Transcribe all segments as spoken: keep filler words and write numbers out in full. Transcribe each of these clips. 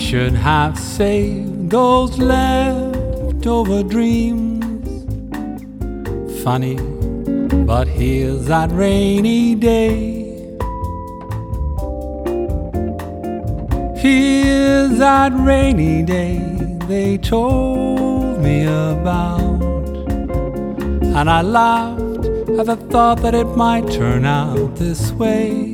should have saved those leftover dreams. Funny, but here's that rainy day. Here's that rainy day they told me about, and I laughed at the thought that it might turn out this way.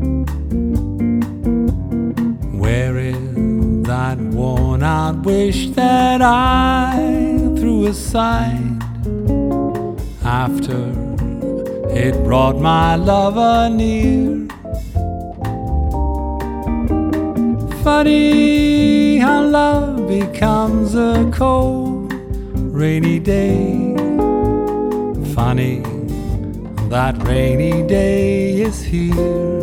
Where is that worn out wish that I threw aside after it brought my lover near? Funny how love becomes a cold, rainy day. Funny that rainy day is here.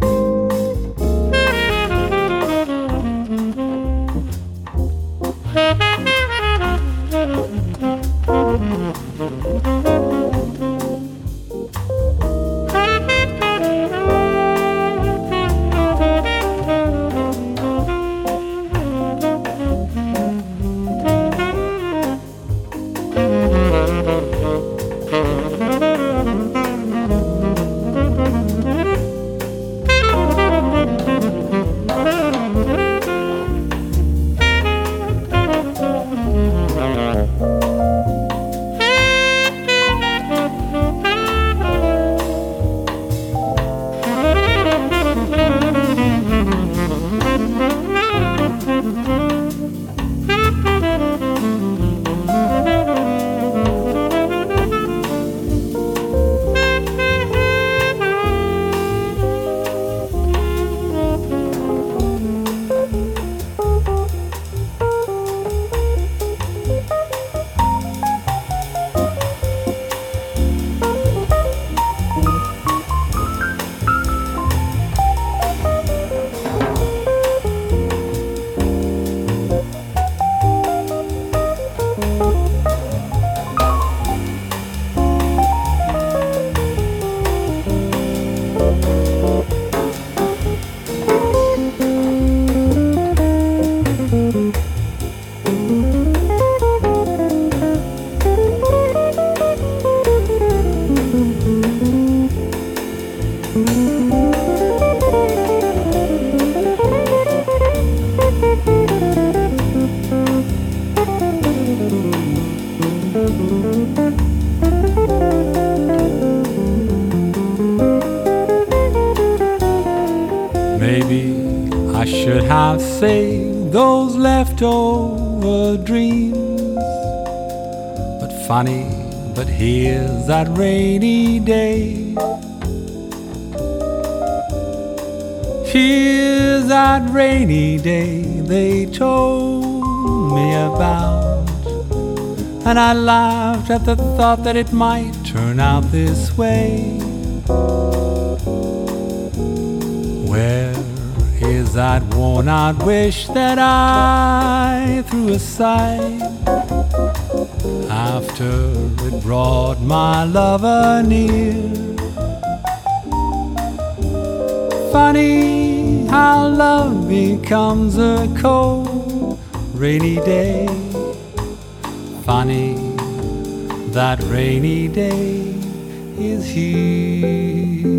Maybe I should have saved those leftover dreams. But funny, but here's that rainy day. Here's that rainy day they told me about, and I laughed at the thought that it might turn out this way. Where is that worn out wish that I threw aside after it brought my lover near? Funny how love becomes a cold, rainy day. Funny that rainy day is here.